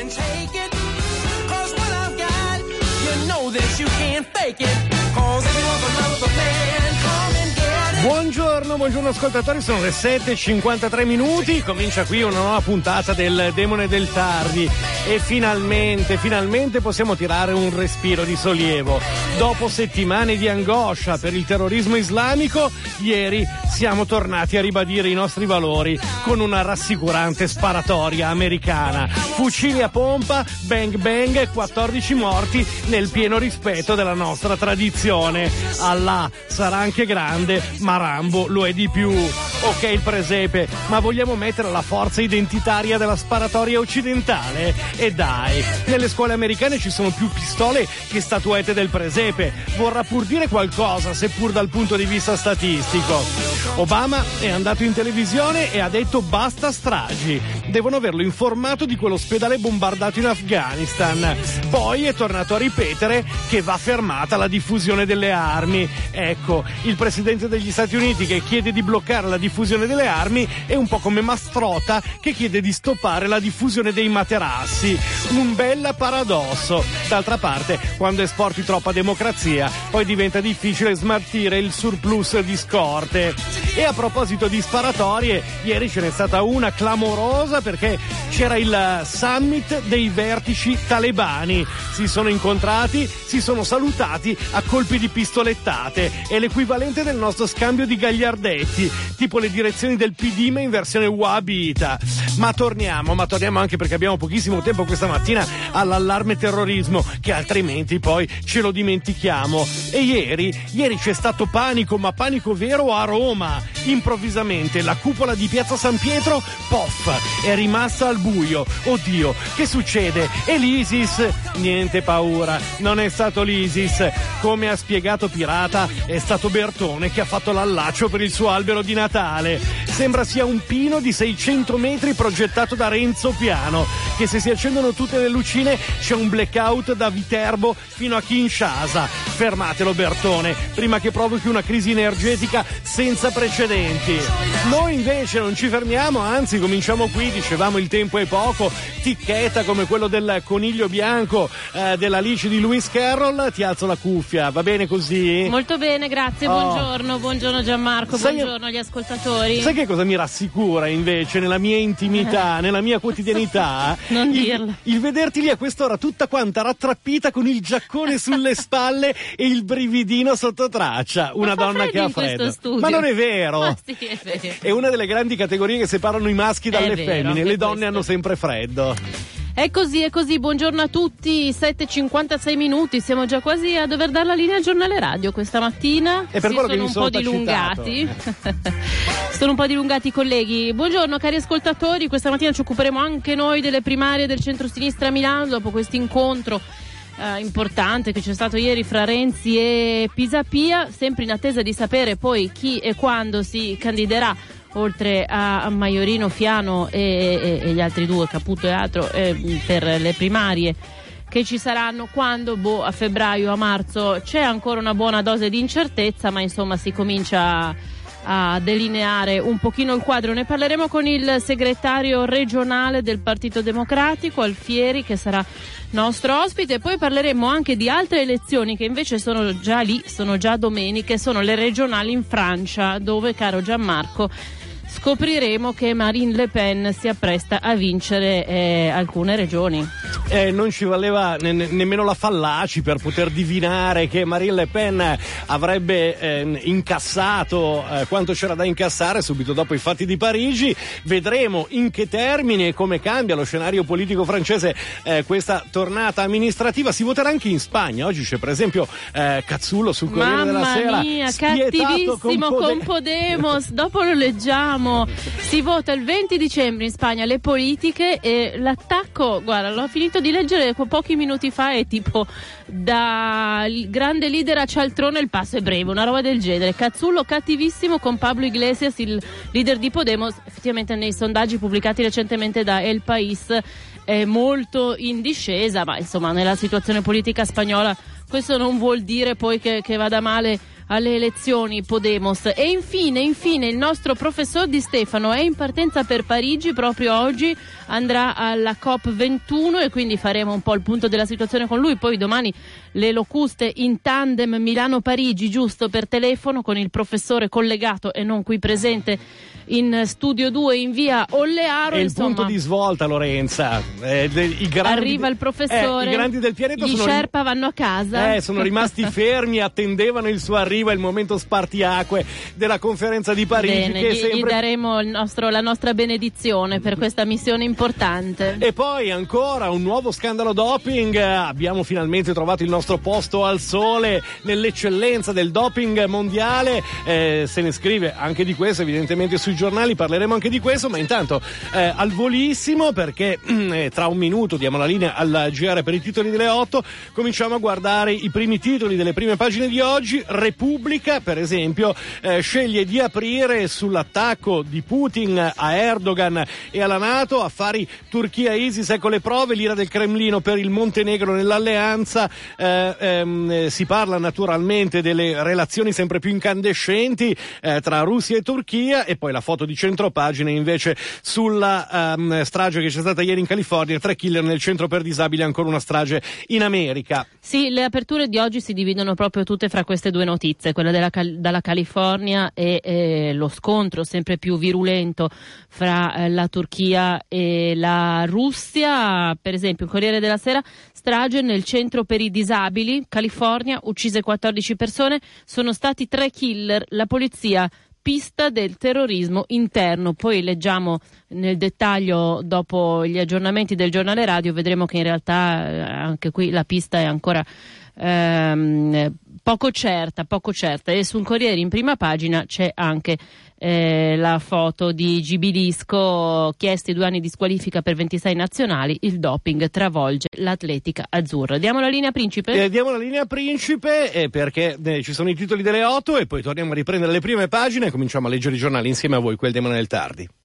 and take it. 'Cause what I've got, you know that you can't fake it. 'Cause if you want another man, come and get it. Buongiorno ascoltatori, sono le 7:53 minuti, comincia qui una nuova puntata del Demone del Tardi e finalmente possiamo tirare un respiro di sollievo. Dopo settimane di angoscia per il terrorismo islamico, ieri siamo tornati a ribadire i nostri valori con una rassicurante sparatoria americana. Fucili a pompa, bang bang, 14 morti nel pieno rispetto della nostra tradizione. Allah sarà anche grande, ma Rambo lo è di più. Ok il presepe, ma vogliamo mettere la forza identitaria della sparatoria occidentale? E dai, nelle scuole americane ci sono più pistole che statuette del presepe. Vorrà pur dire qualcosa, seppur dal punto di vista statistico. Obama è andato in televisione e ha detto basta stragi. Devono averlo informato di quell'ospedale bombardato in Afghanistan. Poi è tornato a ripetere che va fermata la diffusione delle armi. Ecco, il presidente degli Stati Uniti che chiede di bloccare la diffusione delle armi è un po' come Mastrota che chiede di stoppare la diffusione dei materassi. Un bel paradosso. D'altra parte, quando esporti troppa democrazia, poi diventa difficile smaltire il surplus di scorte. E a proposito di sparatorie, ieri ce n'è stata una clamorosa perché c'era il summit dei vertici talebani. Si sono incontrati, si sono salutati a colpi di pistolettate. È l'equivalente del nostro scambio di gagliardetti, tipo le direzioni del PD ma in versione wahhabita. Ma torniamo anche perché abbiamo pochissimo tempo questa mattina all'allarme terrorismo, che altrimenti poi ce lo dimentichiamo. E ieri c'è stato panico, ma panico vero a Roma. Improvvisamente la cupola di Piazza San Pietro, poff, è rimasta al buio. Oddio, che succede? E l'ISIS? Niente paura, non è stato l'ISIS. Come ha spiegato Pirata, è stato Bertone che ha fatto l'allaccio per il suo albero di Natale. Sembra sia un pino di 600 metri progettato da Renzo Piano, che se si accendono tutte le lucine c'è un blackout da Viterbo fino a Kinshasa. Fermatelo Bertone, prima che provochi una crisi energetica senza precedenti. Noi invece non ci fermiamo, anzi cominciamo qui, dicevamo il tempo è poco, ticchetta come quello del coniglio bianco dell'Alice di Lewis Carroll. Ti alzo la cuffia, va bene così? Molto bene, grazie, buongiorno Gianmarco, buongiorno agli ascoltatori. Sai che cosa mi rassicura invece nella mia intimità, nella mia quotidianità? Non dirlo. Il vederti lì a quest'ora tutta quanta rattrappita con il giaccone sulle spalle e il brividino sotto traccia. Una donna che ha freddo. Ma non è vero? Ma sì, è vero. È una delle grandi categorie che separano i maschi dalle femmine. Le donne hanno sempre freddo. È così, buongiorno a tutti, 7:56 minuti, siamo già quasi a dover dare la linea al giornale radio questa mattina. E per quello che mi sono dilungati. Sono un po' dilungati i colleghi. Buongiorno cari ascoltatori, questa mattina ci occuperemo anche noi delle primarie del centro-sinistra a Milano dopo questo incontro importante che c'è stato ieri fra Renzi e Pisapia, sempre in attesa di sapere poi chi e quando si candiderà, oltre a Maiorino, Fiano e gli altri due, Caputo e altro, per le primarie che ci saranno quando? A febbraio, a marzo. C'è ancora una buona dose di incertezza, ma insomma si comincia a delineare un pochino il quadro. Ne parleremo con il segretario regionale del Partito Democratico, Alfieri, che sarà nostro ospite. Poi parleremo anche di altre elezioni che invece sono già lì, sono già domeniche, sono le regionali in Francia, dove, caro Gianmarco, scopriremo che Marine Le Pen si appresta a vincere alcune regioni. Non ci valeva nemmeno la fallaci per poter divinare che Marine Le Pen avrebbe incassato quanto c'era da incassare subito dopo i fatti di Parigi. Vedremo in che termini e come cambia lo scenario politico francese questa tornata amministrativa. Si voterà anche in Spagna. Oggi c'è per esempio Cazzullo sul Corriere della Sera. Mamma mia, cattivissimo con Podemos. Dopo lo leggiamo. Si vota il 20 dicembre in Spagna le politiche e l'attacco, guarda, l'ho finito di leggere pochi minuti fa, è tipo da grande leader a cialtrone il passo è breve, una roba del genere. Cazzullo cattivissimo con Pablo Iglesias, il leader di Podemos. Effettivamente nei sondaggi pubblicati recentemente da El País è molto in discesa, ma insomma nella situazione politica spagnola questo non vuol dire poi che vada male alle elezioni Podemos. E infine il nostro professor Di Stefano è in partenza per Parigi proprio oggi, andrà alla COP21 e quindi faremo un po' il punto della situazione con lui. Poi domani le locuste in tandem Milano-Parigi, giusto, per telefono, con il professore collegato e non qui presente in studio 2 in via Ollearo. È il punto di svolta, Lorenza. Arriva il professore, i grandi del pianeta, gli Sherpa vanno a casa. Sono rimasti fermi, attendevano il suo arrivo, è il momento spartiacque della conferenza di Parigi. Bene, gli daremo la nostra benedizione per questa missione importante. E poi ancora un nuovo scandalo doping. Abbiamo finalmente trovato il nostro posto al sole nell'eccellenza del doping mondiale. Se ne scrive anche di questo, evidentemente sui giornali parleremo anche di questo, ma intanto al volissimo, perché tra un minuto diamo la linea al GR per i titoli delle 8, cominciamo a guardare i primi titoli delle prime pagine di oggi. Repubblica, per esempio, sceglie di aprire sull'attacco di Putin a Erdogan e alla NATO. Affari Turchia-ISIS, ecco le prove, l'ira del Cremlino per il Montenegro nell'alleanza. Si parla naturalmente delle relazioni sempre più incandescenti tra Russia e Turchia, e poi la foto di centropagina invece sulla strage che c'è stata ieri in California, 3 killer nel centro per disabili, ancora una strage in America. Sì, le aperture di oggi si dividono proprio tutte fra queste due notizie, quella dalla California e lo scontro sempre più virulento fra la Turchia e la Russia. Per esempio il Corriere della Sera: strage nel centro per i disabili, California, uccise 14 persone, sono stati 3 killer, la polizia pista del terrorismo interno. Poi leggiamo nel dettaglio dopo gli aggiornamenti del giornale radio, vedremo che in realtà anche qui la pista è ancora poco certa, e sul Corriere in prima pagina c'è anche la foto di Gibilisco, chiesti 2 anni di squalifica per 26 nazionali, il doping travolge l'atletica azzurra. Diamo la linea principe? Diamo la linea principe perché ci sono i titoli delle 8 e poi torniamo a riprendere le prime pagine e cominciamo a leggere i giornali insieme a voi, quel Demone del Tardi.